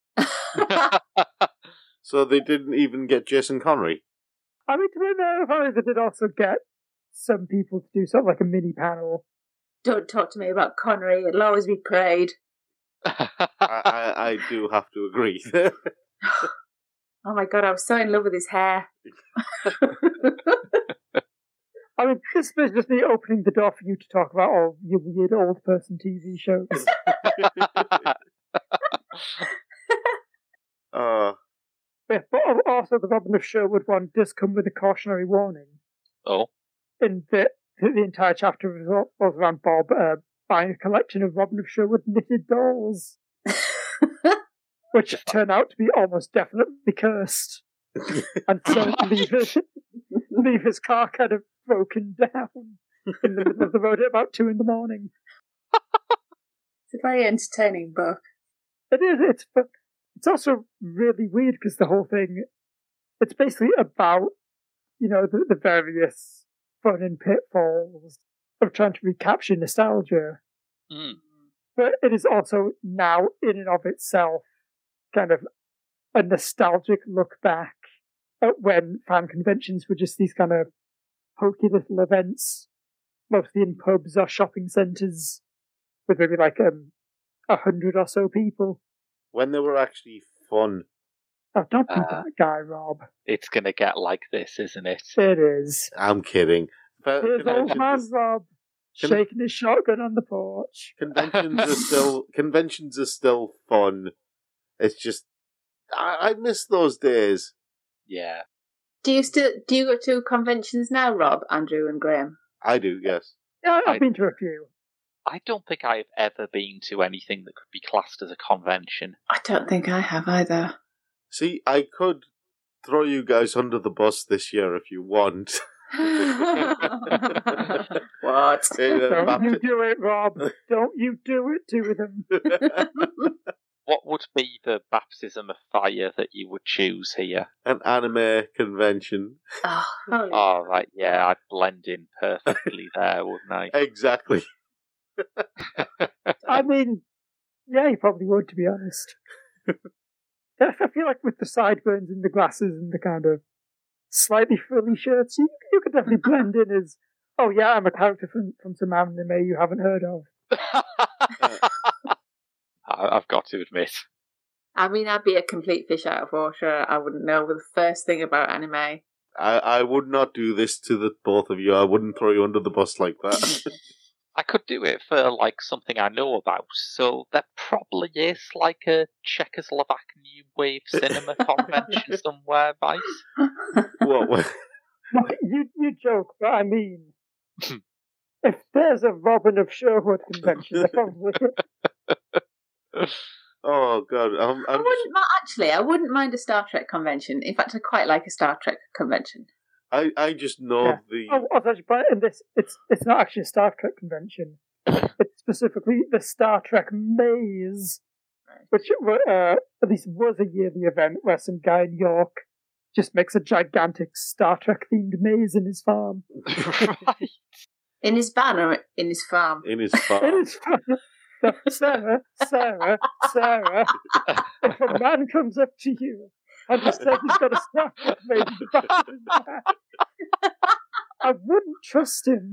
So they didn't even get Jason Connery? I mean, to be fair, they did also get some people to do sort of like a mini panel. Don't talk to me about Connery, it'll always be Parade. I do have to agree. Oh my god, I was so in love with his hair. I mean, this is just me opening the door for you to talk about all your weird old person TV shows. Yeah, but also the Robin of Sherwood one does come with a cautionary warning. Oh. In that the entire chapter revolves around Bob buying a collection of Robin of Sherwood knitted dolls. Which turn out to be almost definitely cursed. And so leave his car kind of broken down in the middle of the road at about 2 a.m. It's a very entertaining book. It is. It's also really weird because the whole thing, it's basically about, the various fun and pitfalls of trying to recapture nostalgia. But it is also now, in and of itself, kind of a nostalgic look back at when fan conventions were just these kind of hokey little events, mostly in pubs or shopping centres, with maybe like 100 or so people. When they were actually fun. Oh, don't be that guy, Rob. It's going to get like this, isn't it? It is. I'm kidding. Here's old man Rob shaking his shotgun on the porch. Conventions are still fun. It's just I miss those days. Yeah. Do you go to conventions now, Rob, Andrew, and Graham? I do, yes. Yeah, I've been to a few. I don't think I've ever been to anything that could be classed as a convention. I don't think I have either. See, I could throw you guys under the bus this year if you want. What? Don't you do it, Rob. Don't you do it to them. What would be the baptism of fire that you would choose here? An anime convention. Oh, right, yeah, I'd blend in perfectly there, wouldn't I? Exactly. I mean, yeah, you probably would, to be honest. I feel like with the sideburns and the glasses and the kind of slightly frilly shirts, you could definitely blend in as, oh yeah, I'm a character from some anime you haven't heard of. I've got to admit. I mean, I'd be a complete fish out of water. I wouldn't know the first thing about anime. I would not do this to the both of you. I wouldn't throw you under the bus like that. I could do it for, like, something I know about, so there probably is, like, a Czechoslovak New Wave cinema convention somewhere, Vice. What? You joke, but I mean, if there's a Robin of Sherwood convention, there probably is. Oh, God. I wouldn't mind a Star Trek convention. In fact, I quite like a Star Trek convention. I just know the... Oh, actually, but in this, it's not actually a Star Trek convention. It's specifically the Star Trek Maze, which at least was a yearly event where some guy in York just makes a gigantic Star Trek-themed maze in his farm. Right. In his van or in his farm? In his farm. In his farm. Sarah, if a man comes up to you and just says he's got a Star Trek maze in the back of his van, I wouldn't trust him.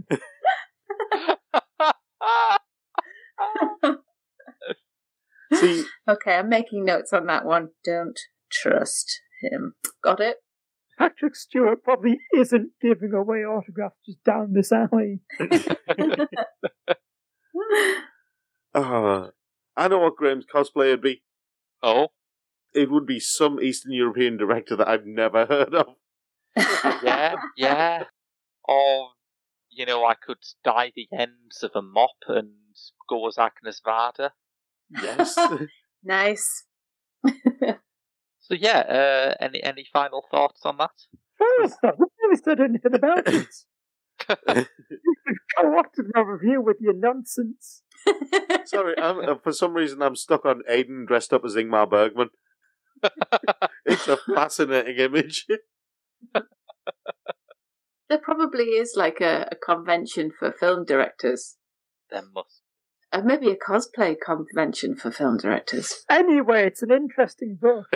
See, okay, I'm making notes on that one. Don't trust him. Got it? Patrick Stewart probably isn't giving away autographs just down this alley. I know what Graham's cosplay would be. Oh? It would be some Eastern European director that I've never heard of. Yeah. Or, I could dye the ends of a mop and go as Agnes Varda. Yes. Nice. So yeah, any final thoughts on that? First, I haven't really said anything about it. You've co-opted my review with your nonsense. Sorry, for some reason I'm stuck on Aiden dressed up as Ingmar Bergman. It's a fascinating image. There probably is like a convention for film directors. There must. Maybe a cosplay convention for film directors. Anyway, it's an interesting book.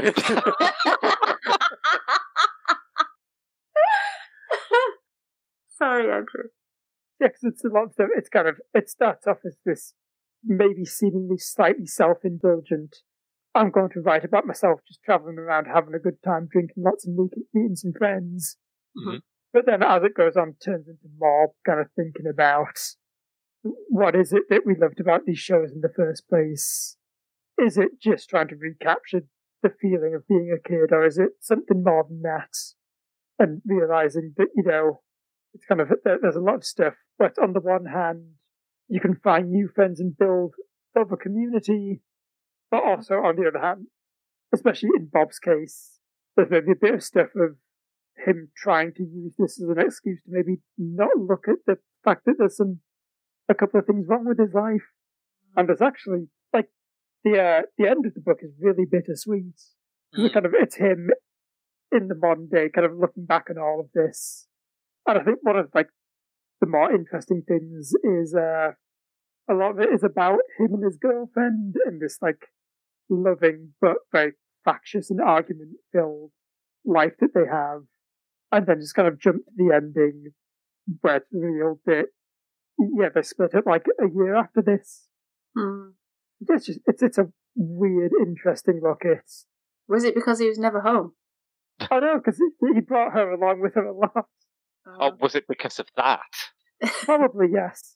Sorry, Andrew. Yeah, because it's a lot of stuff. It starts off as this maybe seemingly slightly self-indulgent. I'm going to write about myself just traveling around, having a good time, drinking lots and meeting some friends. Mm-hmm. But then as it goes on, it turns into more kind of thinking about what is it that we loved about these shows in the first place? Is it just trying to recapture the feeling of being a kid, or is it something more than that? And realizing that, it's kind of, there's a lot of stuff, but on the one hand, you can find new friends and build a community, but also on the other hand, especially in Bob's case, there's maybe a bit of stuff of him trying to use this as an excuse to maybe not look at the fact that there's a couple of things wrong with his life. And there's actually, like, the end of the book is really bittersweet. It's him in the modern day, kind of looking back on all of this. And I think one of, like, the more interesting things is, a lot of it is about him and his girlfriend and this, like, loving but very factious and argument-filled life that they have. And then just kind of jump to the ending where it's revealed that, they split up like a year after this. It's a weird, interesting look. Was it because he was never home? Oh no, because he brought her along with him a lot. Oh, was it because of that? Probably, yes.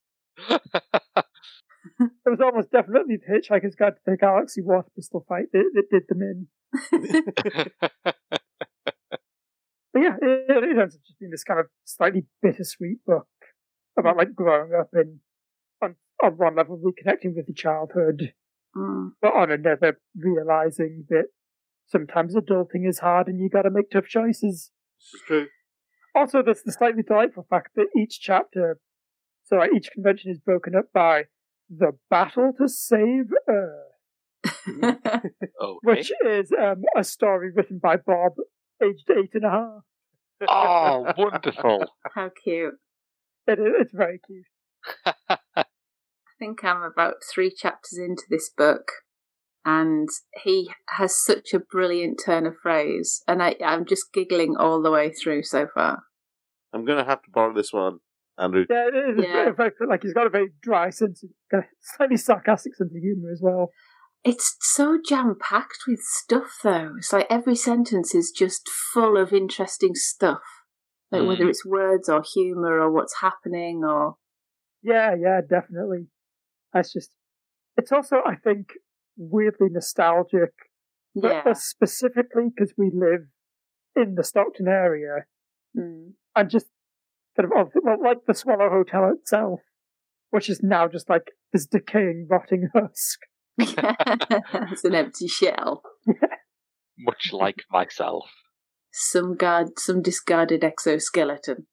It was almost definitely the Hitchhiker's Guide to the Galaxy water pistol fight that did them in. But yeah, it ends up just being this kind of slightly bittersweet book about like growing up and on one level reconnecting with your childhood, but on another realizing that sometimes adulting is hard and you got to make tough choices. This is true. Also, there's the slightly delightful fact that each chapter, each convention is broken up by the battle to save Earth, Okay. which is a story written by Bob, aged 8.5. Oh, wonderful. How cute. It's very cute. I think I'm about 3 chapters into this book, and he has such a brilliant turn of phrase, and I'm just giggling all the way through so far. I'm going to have to borrow this one Andrew? Yeah, it is very, like he's got a very dry sense, of, slightly sarcastic sense of humour as well. It's so jam-packed with stuff, though. It's like every sentence is just full of interesting stuff. Like whether it's words or humour or what's happening or... Yeah, definitely. It's also, I think, weirdly nostalgic. But specifically because we live in the Stockton area. And just kind of, like the Swallow Hotel itself, which is now just like this decaying, rotting husk. It's an empty shell. Much like myself. Some discarded exoskeleton.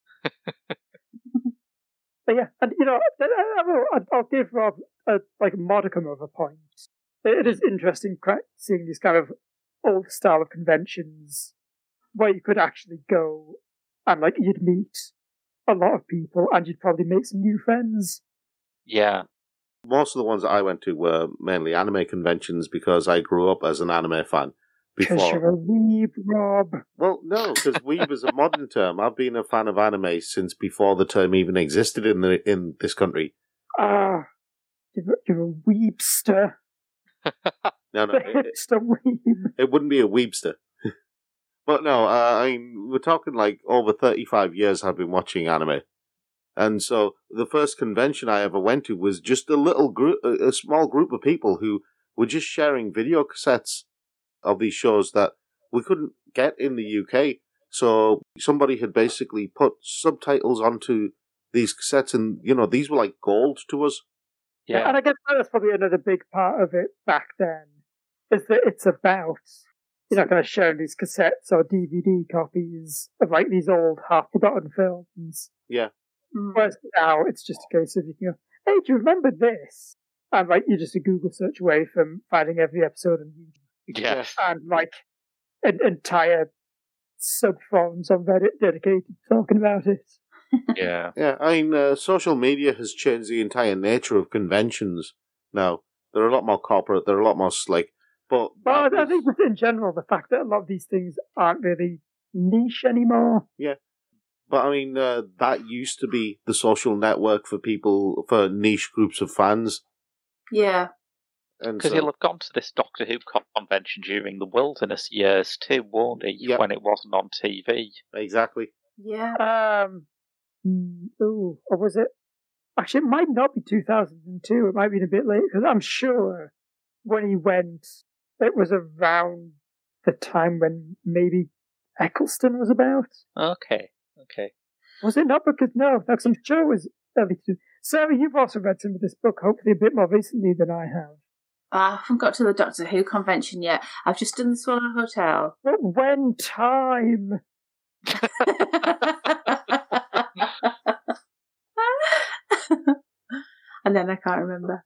But yeah, and I'll give Rob a modicum of a point. It is interesting seeing these kind of old style of conventions where you could actually go and you'd meet a lot of people and you'd probably make some new friends. Yeah. Most of the ones that I went to were mainly anime conventions because I grew up as an anime fan. Because you're a weeb, Rob. Well, no, because weeb is a modern term. I've been a fan of anime since before the term even existed in this country. You're a weebster. No, hipster weeb. It wouldn't be a weebster. But no, we're talking over 35 years I've been watching anime. And so the first convention I ever went to was just a small group of people who were just sharing video cassettes of these shows that we couldn't get in the UK. So somebody had basically put subtitles onto these cassettes and, these were like gold to us. Yeah. And I guess that's probably another big part of it back then, is that it's about, kind of sharing these cassettes or DVD copies of these old half-forgotten films. Yeah. Whereas now it's just a case of you can go, hey, do you remember this? And you're just a Google search away from finding every episode on YouTube. Yes. And an entire sub-forums on Reddit dedicated to talking about it. Yeah. Yeah, social media has changed the entire nature of conventions now. They're a lot more corporate, they're a lot more slick. But I think in general, the fact that a lot of these things aren't really niche anymore. Yeah. But that used to be the social network for niche groups of fans. Yeah. Because he'll have gone to this Doctor Who convention during the Wilderness years too, won't he? Yep. When it wasn't on TV. Exactly. Yeah. Or was it? Actually, it might not be 2002. It might be a bit late, because I'm sure when he went, it was around the time when maybe Eccleston was about. Okay. Was it not? Because I'm sure it was early. Sarah, you've also read some of this book, hopefully a bit more recently than I have. I haven't got to the Doctor Who convention yet. I've just done the Swallow Hotel. But when time? And then I can't remember.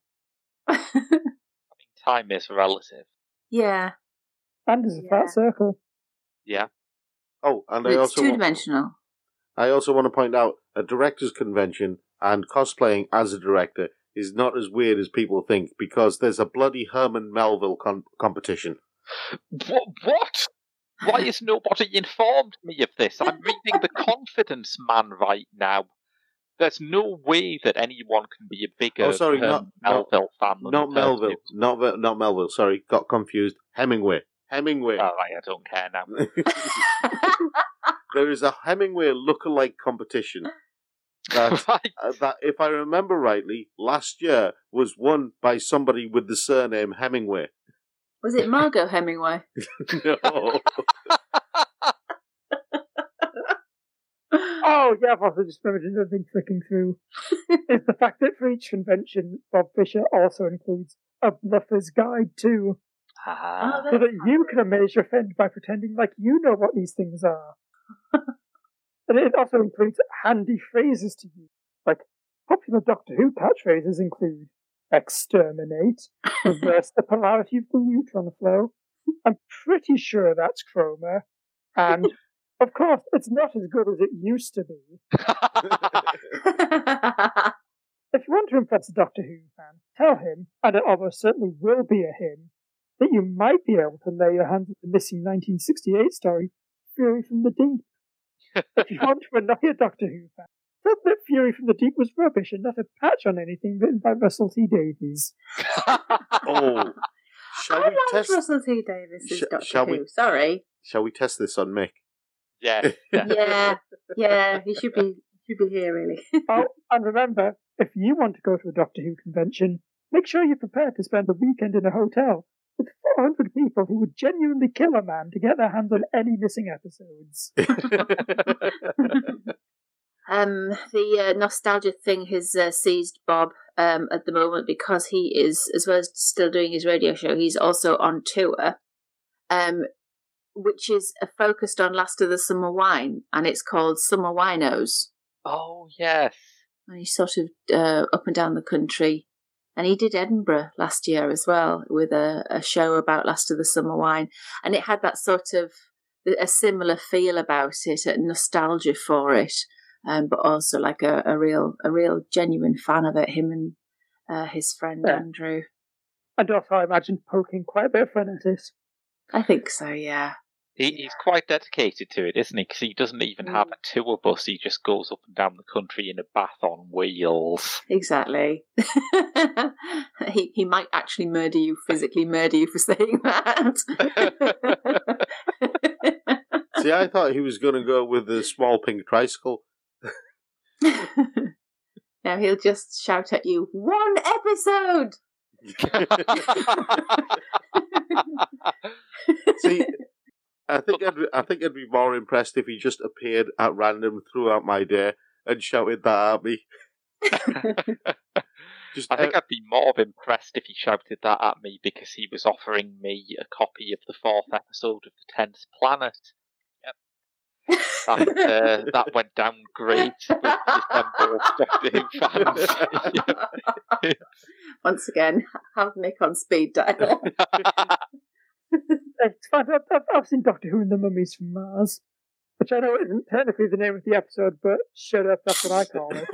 Time is relative. Yeah. And there's a flat circle. Yeah. Oh, and it's two-dimensional. I also want to point out a director's convention and cosplaying as a director is not as weird as people think, because there's a bloody Herman Melville competition. What? Why has nobody informed me of this? I'm reading The Confidence Man right now. There's no way that anyone can be a bigger Melville fan than not Melville. Not Melville. Sorry, got confused. Hemingway. Oh, right, I don't care now. There is a Hemingway lookalike competition that, that, if I remember rightly, last year was won by somebody with the surname Hemingway. Was it Margot Hemingway? No. Oh, yeah, I've also just remembered another thing flicking through. Is the fact that for each convention, Bob Fisher also includes a bluffer's guide too. So that you can amaze your friend by pretending like you know what these things are. And it also includes handy phrases to use. Like, popular Doctor Who catchphrases include exterminate, reverse the polarity of the neutron flow. I'm pretty sure that's Chroma. And, of course, it's not as good as it used to be. If you want to impress a Doctor Who fan, tell him, and it almost certainly will be a him, that you might be able to lay your hands on the missing 1968 story, Fury from the Deep. If you want to annoy a Doctor Who fan, said that Fury from the Deep was rubbish and not a patch on anything written by Russell T Davies. Oh, shall we test Russell T Davies' Doctor Who. Sorry. Shall we test this on Mick? Yeah. Yeah. He should be here, really. Oh, and remember, if you want to go to a Doctor Who convention, make sure you're prepared to spend a weekend in a hotel with 400 people who would genuinely kill a man to get their hands on any missing episodes. The nostalgia thing has seized Bob at the moment because he is, as well as still doing his radio show, he's also on tour, which is focused on Last of the Summer Wine, and it's called Summer Winos. Oh, yes. And he's sort of up and down the country. And he did Edinburgh last year as well with a show about Last of the Summer Wine. And it had that sort of a similar feel about it, a nostalgia for it, but also like a real genuine fan of it, him and his friend Andrew. And also, I imagine, poking quite a bit of fun at it. I think so, yeah. He's quite dedicated to it, isn't he? Because he doesn't even have a tour bus. He just goes up and down the country in a bath on wheels. Exactly. he might actually physically murder you for saying that. See, I thought he was going to go with the small pink tricycle. Now he'll just shout at you, 1 episode! See, I think I'd be more impressed if he just appeared at random throughout my day and shouted that at me. I think I'd be more impressed if he shouted that at me because he was offering me a copy of the 4th episode of The 10th Planet. Yep. That went down great with December Doctor Who fans. Once again, have Mick on speed dial. It's fine. I've seen Doctor Who and the Mummies from Mars, which I know isn't technically the name of the episode, but shut up, that's what I call it.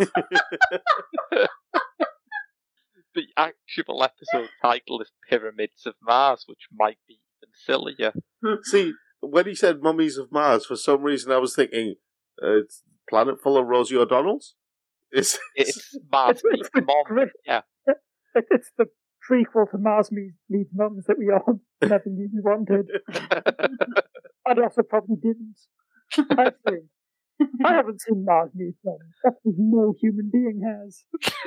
The actual episode title is Pyramids of Mars, which might be even sillier. See, when he said Mummies of Mars, for some reason I was thinking, it's a planet full of Rosie O'Donnells? It's Mars meets Mom. Yeah. It's the prequel to Mars Needs Mums that we all never knew we wanted. I'd also probably didn't. I haven't seen Mars Needs Mums. That's what no human being has.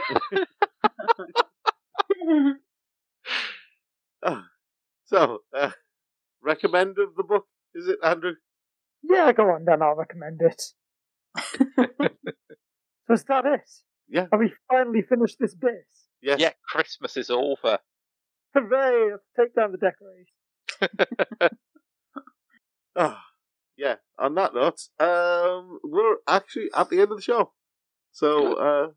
So, recommend of the book, is it, Andrew? Yeah, go on then, I'll recommend it. So is that it? Yeah. Have we finally finished this bit? Yes. Yeah, Christmas is over. Hooray! Let's take down the decorations. Yeah, on that note, we're actually at the end of the show. So,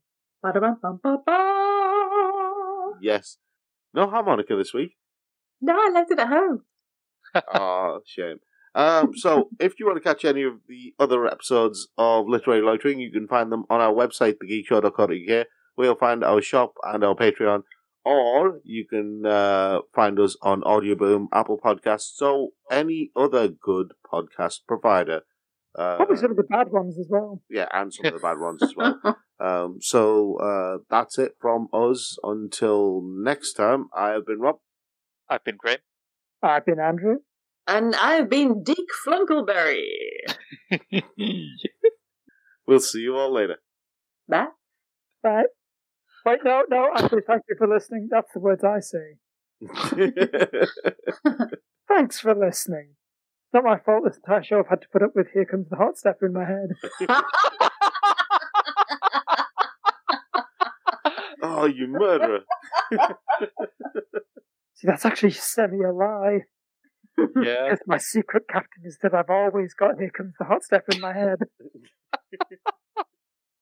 yes. No harmonica this week. No, I left it at home. Oh, shame. So, if you want to catch any of the other episodes of Literary Loitering, you can find them on our website, thegeekshow.co.uk, where you'll find our shop and our Patreon, or you can find us on Audioboom, Apple Podcasts, so any other good podcast provider. Probably some of the bad ones as well. Yeah, and some of the bad ones as well. So that's it from us. Until next time, I have been Rob. I've been Graham. I've been Andrew. And I've been Deke Flunkleberry. We'll see you all later. Bye. Bye. Wait, no, Andrew, thank you for listening. That's the words I say. Thanks for listening. It's not my fault this entire show I've had to put up with Here Comes the Hot Stepper in my head. Oh, you murderer. See, that's actually semi a lie. Yeah. Because my secret captain is that I've always got Here Comes the Hot Stepper in my head.